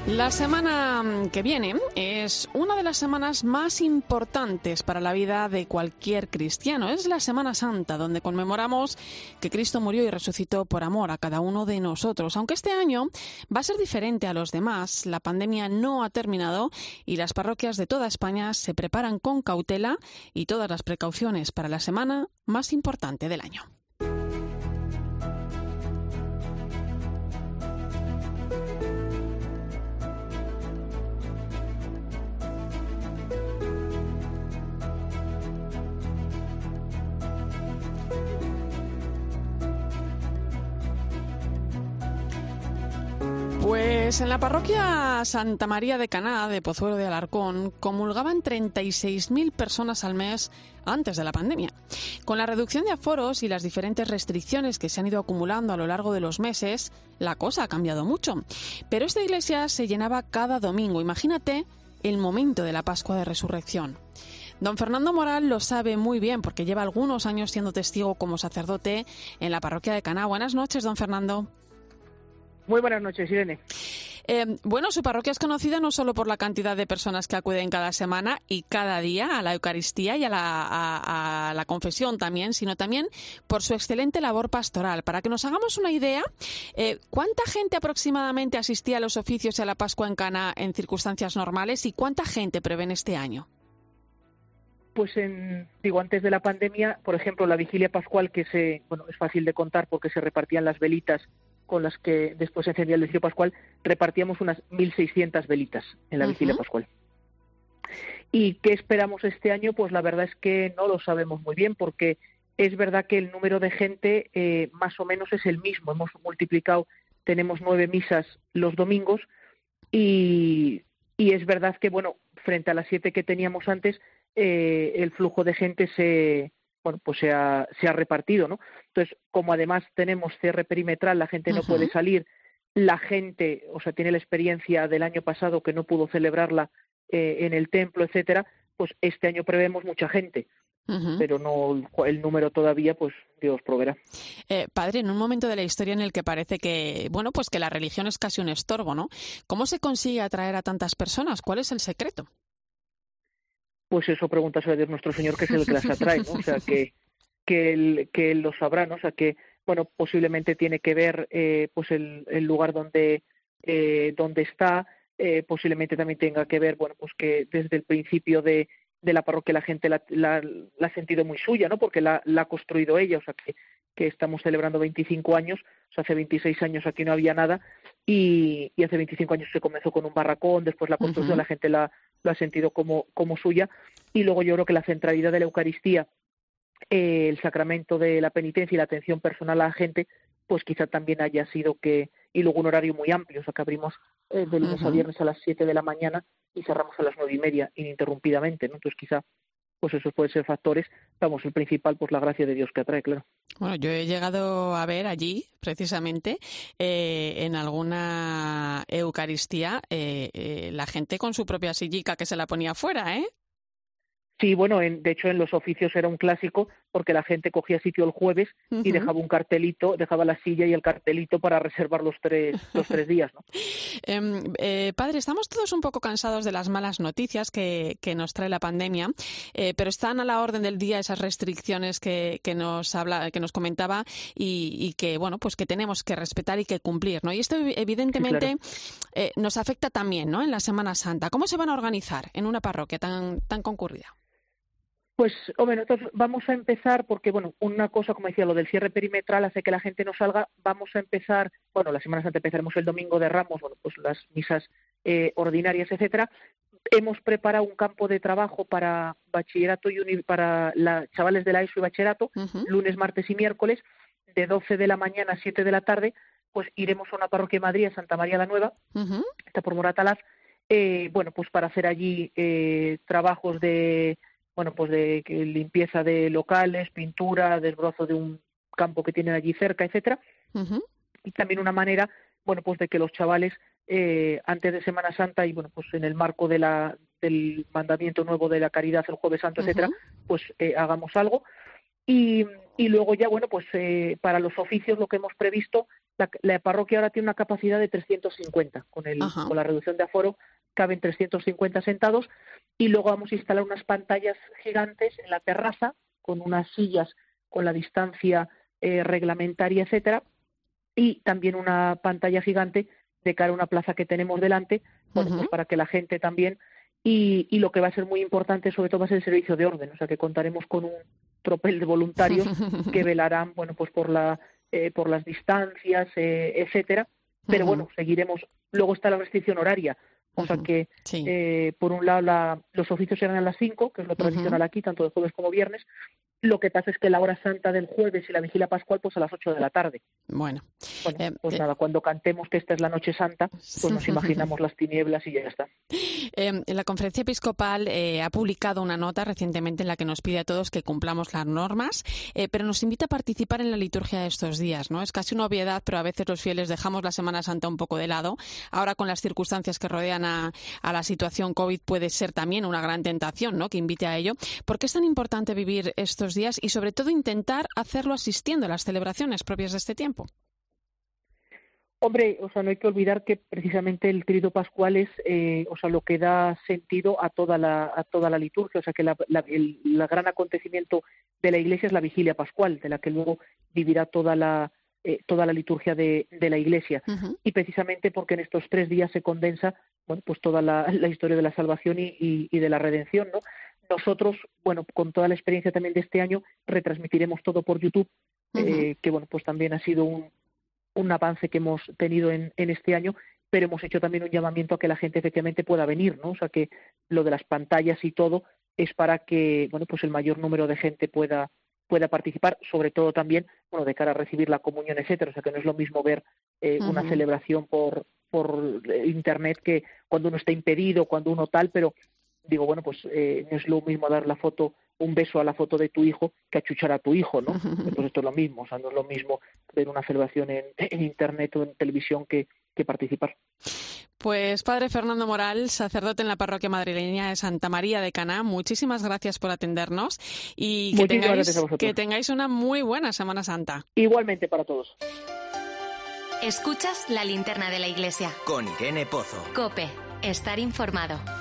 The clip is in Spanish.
La semana que viene es una de las semanas más importantes para la vida de cualquier cristiano. Es la Semana Santa, donde conmemoramos que Cristo murió y resucitó por amor a cada uno de nosotros. Aunque este año va a ser diferente a los demás, la pandemia no ha terminado y las parroquias de toda España se preparan con cautela y todas las precauciones para la semana más importante del año. Pues en la parroquia Santa María de Caná de Pozuelo de Alarcón comulgaban 36.000 personas al mes antes de la pandemia. Con la reducción de aforos y las diferentes restricciones que se han ido acumulando a lo largo de los meses, la cosa ha cambiado mucho. Pero esta iglesia se llenaba cada domingo. Imagínate el momento de la Pascua de Resurrección. Don Fernando Moral lo sabe muy bien porque lleva algunos años siendo testigo como sacerdote en la parroquia de Caná. Buenas noches, don Fernando. Muy buenas noches, Irene. Bueno, su parroquia es conocida no solo por la cantidad de personas que acuden cada semana y cada día a la Eucaristía y a la confesión también, sino también por su excelente labor pastoral. Para que nos hagamos una idea, ¿cuánta gente aproximadamente asistía a los oficios y a la Pascua en Caná en circunstancias normales y cuánta gente prevén este año? Pues antes de la pandemia, por ejemplo, la vigilia pascual, que es fácil de contar porque se repartían las velitas con las que después se encendía el lirio pascual, repartíamos unas 1.600 velitas en la vigilia pascual. ¿Y qué esperamos este año? Pues la verdad es que no lo sabemos muy bien, porque es verdad que el número de gente más o menos es el mismo. Hemos multiplicado, tenemos 9 misas los domingos y es verdad que, frente a las 7 que teníamos antes, el flujo de gente se ha repartido, ¿no? Entonces, como además tenemos cierre perimetral, la gente no puede salir, la gente, tiene la experiencia del año pasado que no pudo celebrarla en el templo, etcétera, pues este año prevemos mucha gente, pero no el número todavía, pues Dios proveerá. Padre, en un momento de la historia en el que parece que, que la religión es casi un estorbo, ¿no? ¿Cómo se consigue atraer a tantas personas? ¿Cuál es el secreto? Pues eso pregúntaselo a Dios nuestro Señor, que es el que las atrae, ¿no? O sea, que él lo sabrá, ¿no? O sea, que, posiblemente tiene que ver, el lugar donde está, posiblemente también tenga que ver, que desde el principio de la parroquia la gente la ha sentido muy suya, ¿no? Porque la ha construido ella, o sea, que estamos celebrando 25 años, o sea, hace 26 años aquí no había nada, y hace 25 años se comenzó con un barracón, después la construcción, la gente lo ha sentido como suya, y luego yo creo que la centralidad de la Eucaristía, el sacramento de la penitencia y la atención personal a la gente, pues quizá también haya sido y luego un horario muy amplio, o sea que abrimos de lunes a viernes a las 7 de la mañana y cerramos a las 9:30 ininterrumpidamente, ¿no? Entonces quizá pues esos pueden ser factores, el principal, pues la gracia de Dios que atrae, claro. Bueno, yo he llegado a ver allí, precisamente, en alguna Eucaristía, la gente con su propia sillica que se la ponía fuera, ¿eh? Sí, de hecho en los oficios era un clásico porque la gente cogía sitio el jueves y dejaba un cartelito, dejaba la silla y el cartelito para reservar los tres días, ¿no? Padre, estamos todos un poco cansados de las malas noticias que nos trae la pandemia, pero están a la orden del día esas restricciones que nos comentaba y que pues que tenemos que respetar y que cumplir, ¿no? Y esto evidentemente nos afecta también, ¿no? En la Semana Santa. ¿Cómo se van a organizar en una parroquia tan concurrida? Pues, nosotros vamos a empezar porque, una cosa, como decía, lo del cierre perimetral hace que la gente no salga. Vamos a empezar, la Semana Santa empezaremos el Domingo de Ramos, pues las misas ordinarias, etcétera. Hemos preparado un campo de trabajo para bachillerato y para chavales de la ESO y bachillerato, lunes, martes y miércoles, de 12 de la mañana a 7 de la tarde, pues iremos a una parroquia de Madrid, a Santa María la Nueva, está por Moratalaz, pues para hacer allí trabajos de limpieza de locales, pintura, desbrozo de un campo que tienen allí cerca, etcétera. Y también una manera, de que los chavales antes de Semana Santa y en el marco del mandamiento nuevo de la caridad el Jueves Santo, etcétera, hagamos algo. Y luego ya, para los oficios lo que hemos previsto la parroquia ahora tiene una capacidad de 350. Con la reducción de aforo caben 350 sentados, y luego vamos a instalar unas pantallas gigantes en la terraza con unas sillas con la distancia reglamentaria, etcétera, y también una pantalla gigante de cara a una plaza que tenemos delante, bueno, pues para que la gente también, y lo que va a ser muy importante sobre todo va a ser el servicio de orden, o sea que contaremos con un tropel de voluntarios que velarán, bueno, pues por las distancias, etcétera, pero bueno, seguiremos. Luego está la restricción horaria, o sea que por un lado los oficios serán a las 5, que es lo tradicional aquí, tanto de jueves como viernes. Lo que pasa es que la hora santa del jueves y la vigilia pascual, pues a las 8 de la tarde. Bueno, pues nada, cuando cantemos que esta es la noche santa, pues nos imaginamos las tinieblas y ya está. La Conferencia Episcopal ha publicado una nota recientemente en la que nos pide a todos que cumplamos las normas, pero nos invita a participar en la liturgia de estos días, ¿no? Es casi una obviedad, pero a veces los fieles dejamos la Semana Santa un poco de lado. Ahora, con las circunstancias que rodean a la situación COVID, puede ser también una gran tentación, ¿no?, que invite a ello. ¿Por qué es tan importante vivir estos días y sobre todo intentar hacerlo asistiendo a las celebraciones propias de este tiempo? Hombre, o sea, no hay que olvidar que precisamente el Tríodo Pascual es, o sea, lo que da sentido a toda la liturgia, o sea, que el gran acontecimiento de la Iglesia es la vigilia pascual, de la que luego vivirá toda la liturgia de la Iglesia, y precisamente porque en estos 3 días se condensa, bueno, pues toda la historia de la salvación y de la redención, ¿no? Nosotros, bueno, con toda la experiencia también de este año, retransmitiremos todo por YouTube, que bueno, pues también ha sido un avance que hemos tenido en este año, pero hemos hecho también un llamamiento a que la gente efectivamente pueda venir, ¿no? O sea, que lo de las pantallas y todo es para que, bueno, pues el mayor número de gente pueda participar, sobre todo también, bueno, de cara a recibir la comunión, etcétera. O sea, que no es lo mismo ver una celebración por internet que cuando uno está impedido, cuando uno tal, pero digo, bueno, pues no es lo mismo dar un beso a la foto de tu hijo que achuchar a tu hijo, ¿no? Pues esto es lo mismo, o sea, no es lo mismo ver una celebración en internet o en televisión que participar. Pues Padre Fernando Moral, sacerdote en la parroquia madrileña de Santa María de Caná, muchísimas gracias por atendernos y que tengáis una muy buena Semana Santa. Igualmente para todos. Escuchas la linterna de la Iglesia. Con Irene Pozo. COPE. Estar informado.